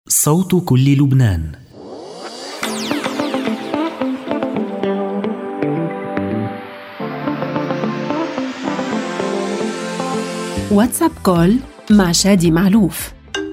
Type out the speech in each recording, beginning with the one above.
صوت كل لبنان. واتساب كول مع شادي معلوف.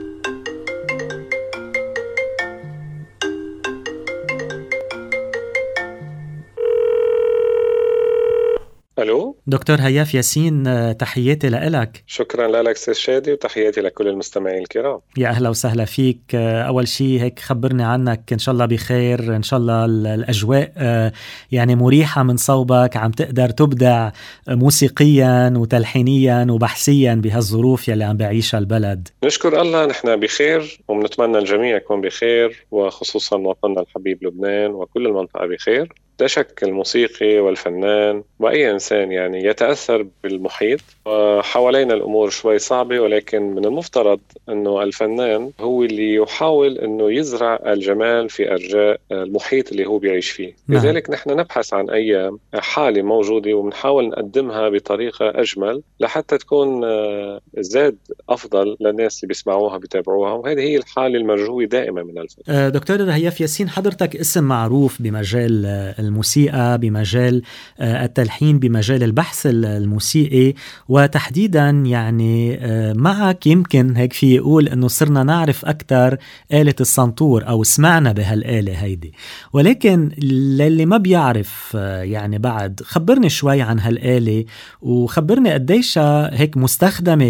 ألو دكتور هياف ياسين، تحياتي لإلك. شكرا لك سيد شادي، وتحياتي لكل المستمعين الكرام. يا أهلا وسهلا فيك. أول شيء هيك خبرني عنك، إن شاء الله بخير، إن شاء الله الأجواء يعني مريحة من صوبك، عم تقدر تبدع موسيقيا وتلحينيا وبحثيا بهالظروف يلي عم بعيشها البلد. نشكر الله، نحن بخير وبنتمنى الجميع يكون بخير، وخصوصا وطننا الحبيب لبنان وكل المنطقة بخير. لا شك الموسيقي والفنان وأي إنسان يعني يتأثر بالمحيط، وحوالينا الأمور شوي صعبة، ولكن من المفترض أنه الفنان هو اللي يحاول أنه يزرع الجمال في أرجاء المحيط اللي هو بيعيش فيه. لذلك نحن نبحث عن أي حالة موجودة وبنحاول نقدمها بطريقة أجمل لحتى تكون زاد أفضل للناس اللي بيسمعوها بيتابعوها، وهذه هي الحالة المرجوة دائما من الفن. دكتور هياف ياسين، حضرتك اسم معروف بمجال الموسيقى، بمجال التلحين، بمجال البحث الموسيقي، وتحديدا يعني معك يمكن هيك في يقول انه صرنا نعرف اكثر آلة السنتور او سمعنا بهالآلة هيدي، ولكن للي ما بيعرف يعني بعد خبرني شوي عن هالآلة، وخبرني قديش هيك مستخدمة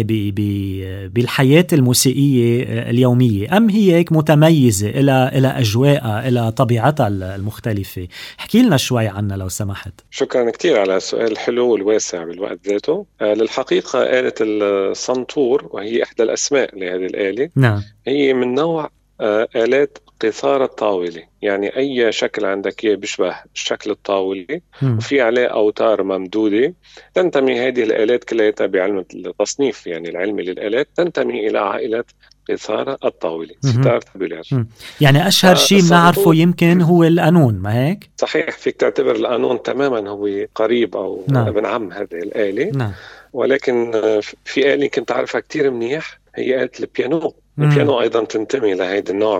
بالحياة الموسيقية اليومية، ام هي هيك متميزة إلى أجواءها، إلى طبيعتها المختلفة. احكي لنا شوي عنها لو سمحت. شكرا كتير على السؤال الحلو والواسع بالوقت ذاته. للحقيقة آلة السنتور، وهي إحدى الأسماء لهذه الآلة، نعم. هي من نوع آلات قيثارة الطاولة، يعني أي شكل عندك بيشبه الشكل الطاولي وفي عليه أوتار ممدودة. تنتمي هذه الآلات كلها بعلم التصنيف يعني العلمي للآلات، تنتمي إلى عائلة قيثارة الطاولة، ستار تابولار. يعني أشهر شيء بنعرفه يمكن هو القانون، ما هيك؟ صحيح، فيك تعتبر القانون تماما هو قريب أو ابن عم هذه الآلة. نعم. ولكن في آلة كنت أعرفها كتير منيح، هي آلة البيانو. البيانو أيضا تنتمي لهذا النوع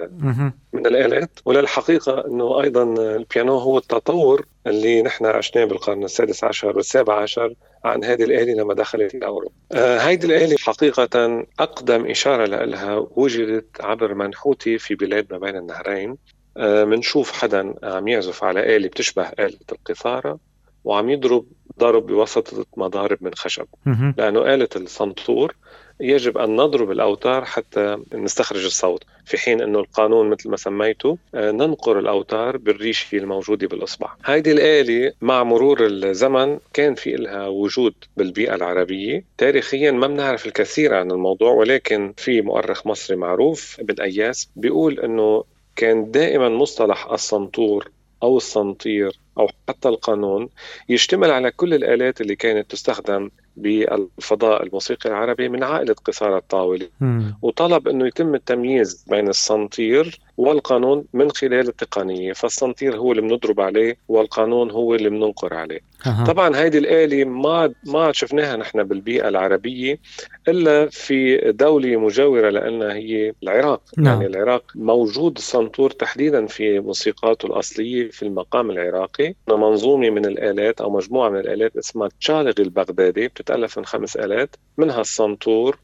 من الآلات. وللحقيقة أنه أيضا البيانو هو التطور اللي نحن عشناه بالقرن السادس عشر والسابع عشر عن هذه الآلة لما دخلت الأوروبا. هذه الآلة حقيقة أقدم إشارة لها وجدت عبر منحوتة في بلاد ما بين النهرين. منشوف حدا عم يعزف على آلة بتشبه آلة القيثارة وعم يضرب ضرب بواسطة مضارب من خشب، لأنه آلة السنتور يجب أن نضرب الأوتار حتى نستخرج الصوت، في حين أنه القانون مثل ما سميته ننقر الأوتار بالريشة الموجودة بالإصبع. هذه الآلة مع مرور الزمن كان في لها وجود بالبيئة العربية. تاريخيا ما بنعرف الكثير عن الموضوع، ولكن في مؤرخ مصري معروف ابن أياس بيقول أنه كان دائما مصطلح السنتور أو السنطير أو حتى القانون يشتمل على كل الآلات اللي كانت تستخدم بالفضاء الموسيقي العربي من عائلة قيثارة الطاولة. وطلب أنه يتم التمييز بين السنطير والقانون من خلال التقنية، فالسنطير هو اللي بنضرب عليه والقانون هو اللي بننقر عليه. طبعا هذه الآلة ما شفناها نحن بالبيئة العربية إلا في دولة مجاورة لأنها هي العراق. يعني العراق موجود السنتور تحديدا في موسيقاته الأصلية في المقام العراقي، منظومة من الآلات أو مجموعة من الآلات اسمها الشالغ البغدادي، بتتألف من 5 آلات، منها السنتور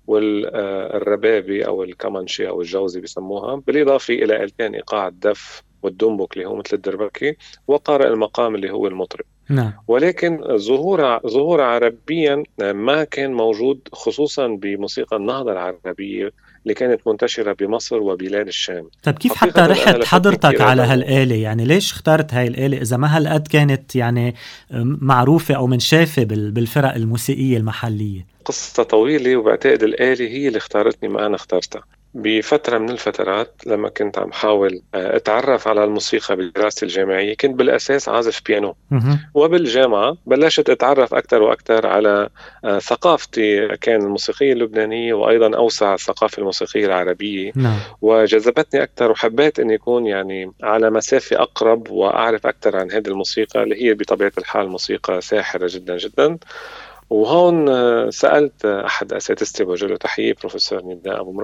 والربابي أو الكمانشي أو الجوزي بيسموها، بالإضافة إلى آلتين إيقاع الدف والدنبك اللي هو مثل الدربكي، وقارئ المقام اللي هو المطرب. ولكن ظهور عربيا ما كان موجود، خصوصا بموسيقى النهضة العربية اللي كانت منتشرة بمصر وبلاد الشام. طب كيف حتى رحت حضرتك على هالآلة؟ يعني ليش اختارت هاي الآلة إذا ما هالقد كانت يعني معروفة أو منشافة بالفرق الموسيقية المحلية؟ قصة طويلة، وبعتقد الآلة هي اللي اختارتني ما أنا اخترتها. بفترة من الفترات لما كنت عم حاول أتعرف على الموسيقى بدراستي الجامعية، كنت بالأساس عازف بيانو، وبالجامعة بلشت أتعرف أكثر وأكثر على ثقافتي كان الموسيقية اللبنانية، وأيضا أوسع الثقافة الموسيقية العربية. وجذبتني أكثر، وحبيت أن يكون يعني على مسافة أقرب وأعرف أكثر عن هذه الموسيقى اللي هي بطبيعة الحال موسيقى ساحرة جدا جدا. وهون سألت أحد أساتذتي، بوجه له تحية، بروفيسور نداء أبو مراد،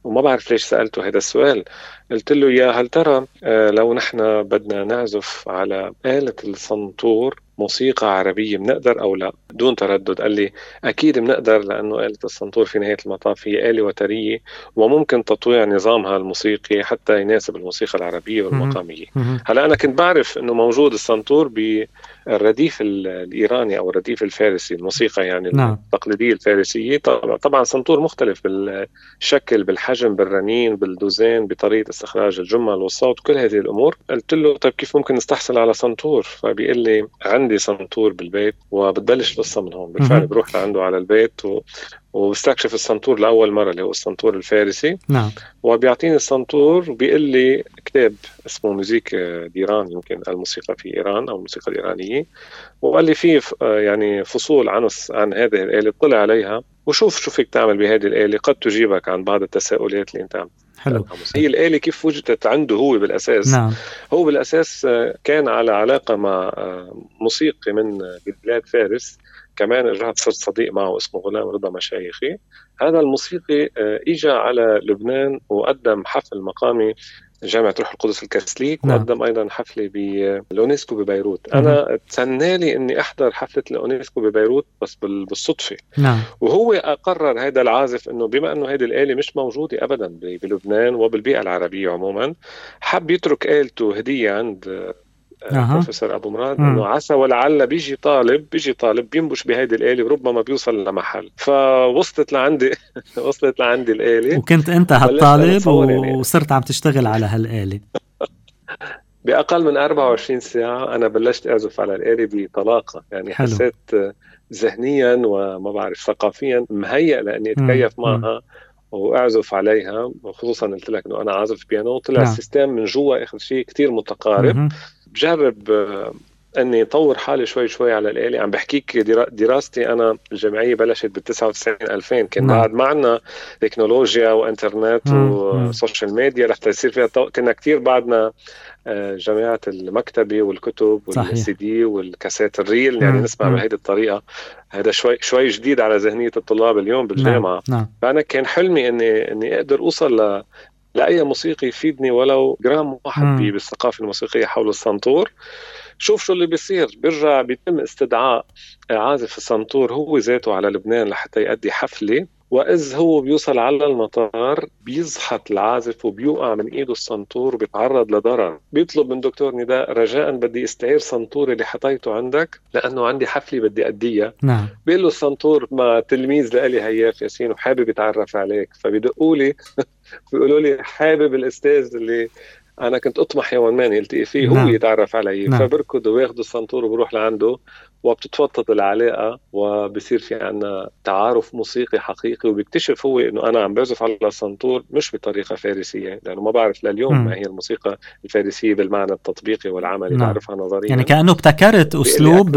وما بعرف ليش سألته هذا السؤال. قلت له يا هل ترى لو نحن بدنا نعزف على آلة السنتور موسيقى عربية بنقدر أو لا؟ دون تردد قال لي أكيد بنقدر، لأنه آلة السنتور في نهاية المطاف هي آلة وترية وممكن تطويع نظامها الموسيقي حتى يناسب الموسيقى العربية والمقامية. هلا أنا كنت بعرف أنه موجود السنتور بالرديف الإيراني أو الرديف الفارسي، الموسيقى يعني التقليدية الفارسية. طبعا سنتور مختلف بالشكل، بالحجم، بالرنين، بالدوزين، بطريقة استخراج الجمل والصوت، كل هذه الأمور. قلت له طيب كيف ممكن نستحصل على سنتور؟ فبيقول لي عندي سنتور بالبيت. وبتبلش القصة من هون. بالفعل بروح لعنده على البيت وبستكشف السنتور لأول مرة اللي هو السنتور الفارسي. نعم. وبيعطيني السنتور وبيقول لي كتاب اسمه موزيك ديران، يمكن الموسيقى في إيران أو الموسيقى الإيرانية، وقال لي فيه يعني فصول عن هذه الآلة، اطلع عليها وشوف شو فيك تعمل بهذه الآلة، قد تجيبك عن بعض التساؤلات اللي انت عم. حلو. هي الآلة كيف وجدت عنده هو بالأساس؟ نعم. هو بالأساس كان على علاقة مع موسيقي من بلاد فارس، كمان رجعت صرت صديق معه اسمه غلام رضا مشايخي. هذا الموسيقي اجى على لبنان وقدم حفل مقامي جامعة روح القدس الكاثوليك. نعم. وقدم أيضا حفلة بالأونسكو ببيروت. أنا تسنالي أني أحضر حفلة الأونسكو ببيروت بس بالصدفة. نعم. وهو قرر هذا العازف أنه بما أنه هذه الآلة مش موجودة أبدا بلبنان وبالبيئة العربية عموما، حب يترك آلته هدية عند بروفيسور أبو مراد، أنه عسى ولعل بيجي طالب بينبش بهيدي الآلة وربما بيوصل لمحل. فوصلت لعندي وصلت لعندي الآلة، وكنت أنت هالطالب وصرت عم تشتغل على هالآلة. بأقل من 24 ساعة أنا بلشت أعزف على الآلة بطلاقة. يعني حلو. حسيت ذهنيا وما بعرف ثقافيا مهيئ لأني أتكيف معها وأعزف عليها. وخصوصا قلت لك أنه أنا عازف بيانو، طلع السيستم من جوا آخر شيء كتير متقارب. بجرب أني طور حالي شوي على الآلة. عم بحكيك دراستي أنا الجامعية بلشت بال99-2000. كان بعد معنا تكنولوجيا وإنترنت وسوشيال ميديا رح تصير فيها كنا كتير بعدنا جامعة المكتبة والكتب والسي دي والكاسات الريل، يعني نسمع بهيدي الطريقة. هذا شوي جديد على ذهنية الطلاب اليوم بالجامعة. فأنا كان حلمي أني أقدر أوصل لأي موسيقي يفيدني ولو جرام واحد بالثقافة الموسيقية حول السنتور. شوف شو اللي بيرجع بيتم استدعاء عازف السنتور هو ذاته على لبنان لحتى يؤدي حفلة، وإذ هو بيوصل على المطار بيزحط العازف وبيوقع من إيده السنتور وبيتعرض لضرر. بيطلب من دكتور نداء رجاء بدي استعير سنتوري اللي حطيته عندك لأنه عندي حفلة بدي أديها. نعم. بيقول له السنتور مع تلميذ لألي هياف ياسين وحابب يتعرف عليك. فبيدقوا لي بيقولوا لي حابب الأستاذ اللي أنا كنت أطمح يوم ما نلتقي فيه هو يتعرف علي. فبركض وياخذوا السنتور وبروح لعنده وبتتوطد العلاقة وبصير في عنا تعارف موسيقي حقيقي. وبيكتشف هو إنه أنا عم بعزف على السنتور مش بطريقة فارسية، لأنه ما بعرف لليوم ما هي الموسيقى الفارسية بالمعنى التطبيقي والعملي. بعرفها نظريا. يعني كأنه ابتكرت أسلوب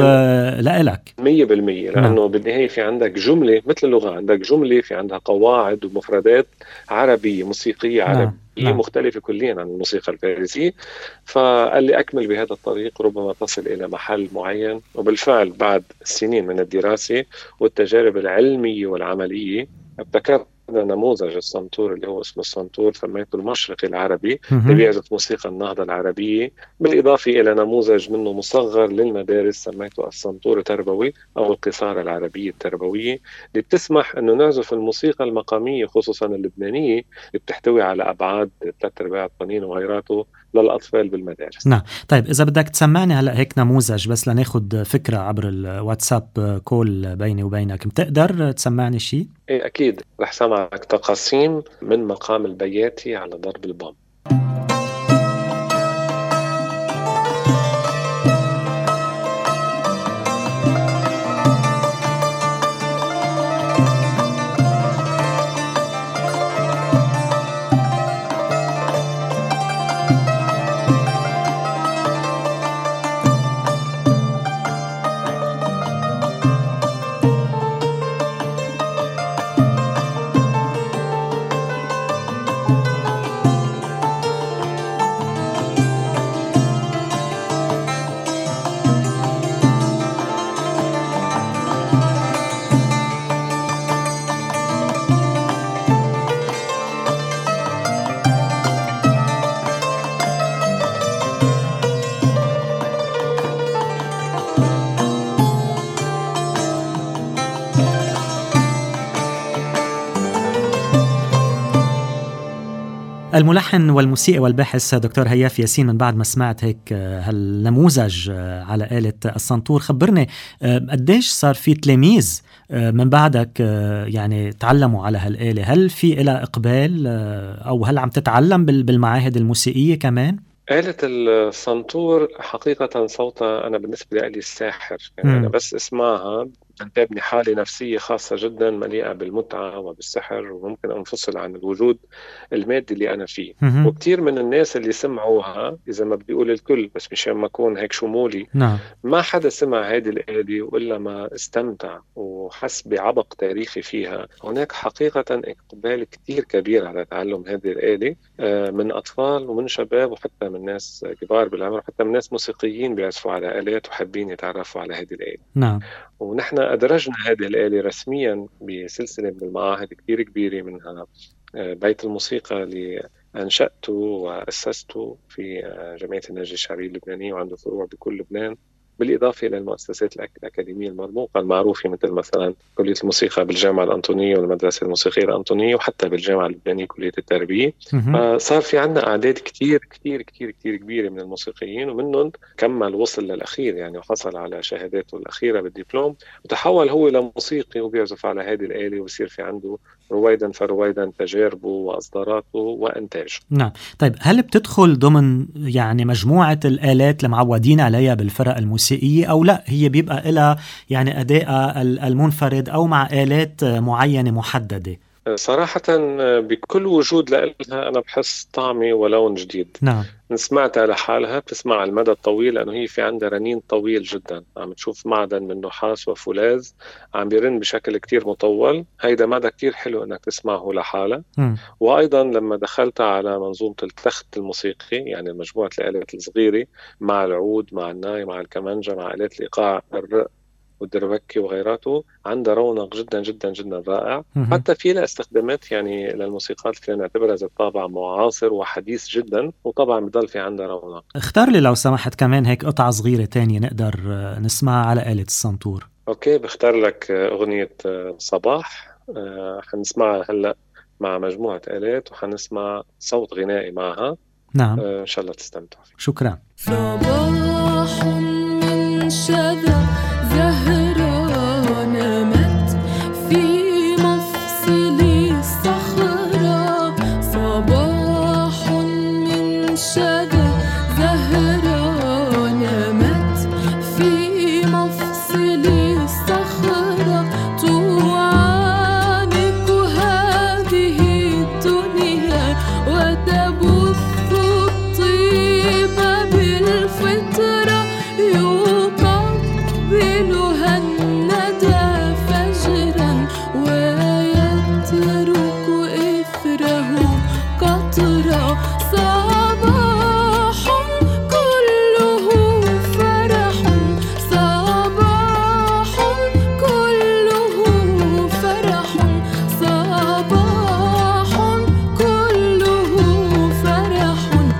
لإلك 100%. لأنه بالنهاية في عندك جملة مثل اللغة، عندك جملة في عندها قواعد ومفردات عربية موسيقية عربية مختلفة كليا عن الموسيقى الفارسية. فقال لي أكمل بهذا الطريق ربما تصل إلى محل معين. وبالفعل بعد سنين من الدراسة والتجارب العلمية والعملية ابتكرنا نموذج السنتور اللي هو اسمه السنتور، سميته المشرقي العربي، اللي بيعزف موسيقى النهضة العربية، بالإضافة إلى نموذج منه مصغر للمدارس سميته السنتور التربوي أو القصارى العربية التربوية، اللي بتسمح أنه نعزف الموسيقى المقامية خصوصا اللبنانية اللي بتحتوي على أبعاد 3/4 الطنين وغيراته للأطفال بالمدارس. نعم. طيب إذا بدك تسمعني هلأ هيك نموذج بس لناخد فكرة عبر الواتساب كول بيني وبينك، بتقدر تسمعني شيء؟ إيه أكيد رح سمعك تقاسيم من مقام البياتي على ضرب البام. الملحن والموسيقي والباحث دكتور هياف ياسين، من بعد ما سمعت هيك هالنموذج على آلة السنتور، خبرني قديش صار في تلاميذ من بعدك يعني تعلموا على هالآلة؟ هل في إلى إقبال أو هل عم تتعلم بالمعاهد الموسيقية كمان؟ آلة السنتور حقيقة صوتها أنا بالنسبة لي ساحر، يعني أنا بس اسمعها تبني حالة نفسية خاصة جدا مليئة بالمتعة وبالسحر، وممكن أنفصل عن الوجود المادي اللي أنا فيه. وكتير من الناس اللي سمعوها، إذا ما بدي أقول الكل بس مشان ما أكون هيك شمولي، ما حدا سمع هذه الآلة وإلا ما استمتع وحس بعبق تاريخي فيها. هناك حقيقة إقبال كتير كبير على تعلم هذه الآلة من أطفال ومن شباب وحتى من ناس كبار بالعمر، وحتى من ناس موسيقيين بيعزفوا على آلات وحابين يتعرفوا على هذه الآلة. نعم. ونحن أدرجنا هذه الآلة رسميا بسلسلة من المعاهد كتير كبيرة، منها بيت الموسيقى اللي أنشأته وأسسته في جمعية النهج الشعبي اللبناني، وعنده فروع بكل لبنان، بالإضافة إلى المؤسسات الأكاديمية المرموقة المعروفة مثل مثلا كلية الموسيقى بالجامعة الأنطونية والمدرسة الموسيقية الأنطونية، وحتى بالجامعة اللبنانية كلية التربية. صار في عندنا أعداد كتير كتير كتير كتير كبيرة من الموسيقيين، ومنهم كمل وصل للأخير يعني، وحصل على شهاداته الأخيرة بالدبلوم، وتحول هو لموسيقي وبيعزف على هذه الآلة، ويصير في عنده رويدا فرويدا تجاربه وأصداراته وإنتاجه. نعم. طيب هل بتدخل ضمن يعني مجموعة الآلات المعودين عليها بالفرق الموسيقية، أو لا هي بيبقى إلى يعني أداء المنفرد أو مع آلات معينة محددة؟ صراحة بكل وجود لها أنا بحس طعمي ولون جديد. نعم. سمعتها لحالها بتسمع على المدى الطويل، لأنه هي في عندها رنين طويل جدا، عم تشوف معدن من نحاس وفولاذ عم بيرن بشكل كتير مطول. هيدا مدى كتير حلو أنك تسمعه لحالها. وأيضا لما دخلت على منظومة التخت الموسيقي، يعني مجموعة الآلات الصغيرة مع العود مع الناي مع الكمانجة مع آلات الإيقاع الرق والدربكي وغيراته، عنده رونق جدا جدا جدا رائع. حتى في لها استخدامات يعني للموسيقات اللي نعتبرها ذات طابع معاصر وحديث جدا، وطبعا بضل في عندها رونق. اختار لي لو سمحت كمان هيك قطعة صغيرة تانية نقدر نسمعها على آلة السنتور. اوكي، بختار لك أغنية صباح، حنسمعها هلأ مع مجموعة آلات، وحنسمع صوت غنائي معها. نعم. إن شاء الله تستمتعوا. شكرا. صباح من شذا زهرة نمت في مفصل الصخرة. صباح من شذا زهرة نمت في مفصل الصخرة. تعانق هذه الدنيا وتبث الطيب بالفطرة. يقبلها الندى فجرا ويترك إثره قطرة. صباح كله فرح، صباح كله فرح، صباح كله فرح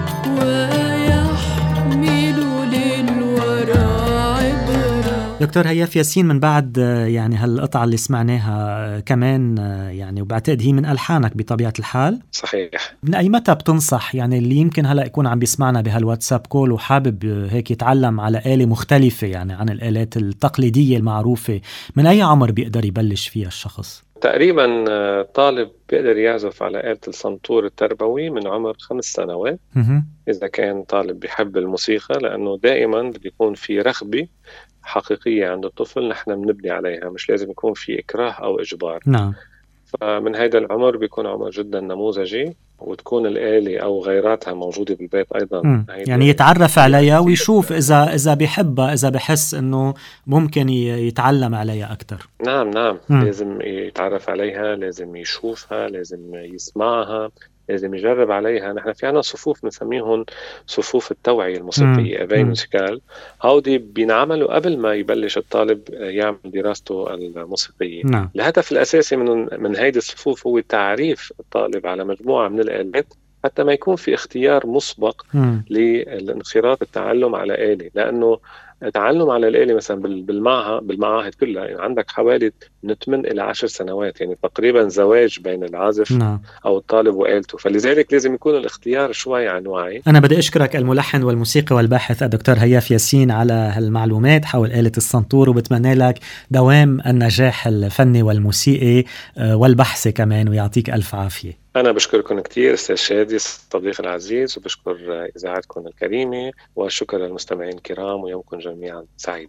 ويحمل للورى عبرة. دكتور هياف ياسين، من بعد يعني هالقطعة اللي سمعناها كمان يعني وبعتقد هي من ألحانك بطبيعة الحال. صحيح. من أي متى بتنصح يعني اللي يمكن هلأ يكون عم بيسمعنا بهالواتساب كول وحابب هيك يتعلم على آلة مختلفة يعني عن الآلات التقليدية المعروفة، من أي عمر بيقدر يبلش فيها الشخص؟ تقريبا طالب بيقدر يعزف على آلة السنتور التربوي من عمر 5 سنوات إذا كان طالب بيحب الموسيقى، لأنه دائما بيكون في رغبة حقيقية عند الطفل نحن بنبني عليها، مش لازم يكون في إكراه أو إجبار. نعم. فمن هذا العمر بيكون عمر جدا نموذجي، وتكون الآلة أو غيراتها موجودة بالبيت أيضا. يعني يتعرف عليها ويشوف إذا بيحبها، إذا بحس إنه ممكن يتعلم عليها أكتر. نعم. لازم يتعرف عليها، لازم يشوفها، لازم يسمعها، لازم يجرب عليها. نحن في عنا صفوف نسميهم صفوف التوعية الموسيقية أباي موسيقال، هودي بينعملوا قبل ما يبلش الطالب يعمل دراسته الموسيقية. الهدف الأساسي من هيدي الصفوف هو تعريف الطالب على مجموعة من الآلات، حتى ما يكون في اختيار مسبق للانخراط بالتعلم على آلة، لأنه التعلم على الآلة مثلا بالمعاهد كلها، يعني عندك حوالي من 8 إلى 10 سنوات، يعني تقريبا زواج بين العازف نعم. أو الطالب وآلته، فلذلك لازم يكون الاختيار شوي عن وعي. أنا بدي أشكرك الملحن والموسيقي والباحث الدكتور هياف ياسين على هالمعلومات حول آلة السنتور، وبتمنى لك دوام النجاح الفني والموسيقي والبحثي كمان، ويعطيك ألف عافية. أنا بشكركم كتير أستاذ شادي صديقي العزيز، وبشكر إذاعتكم الكريمة، والشكر للمستمعين الكرام، ويومكم جميعا سعيد.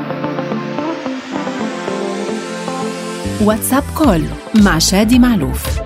واتساب كول مع شادي معلوف.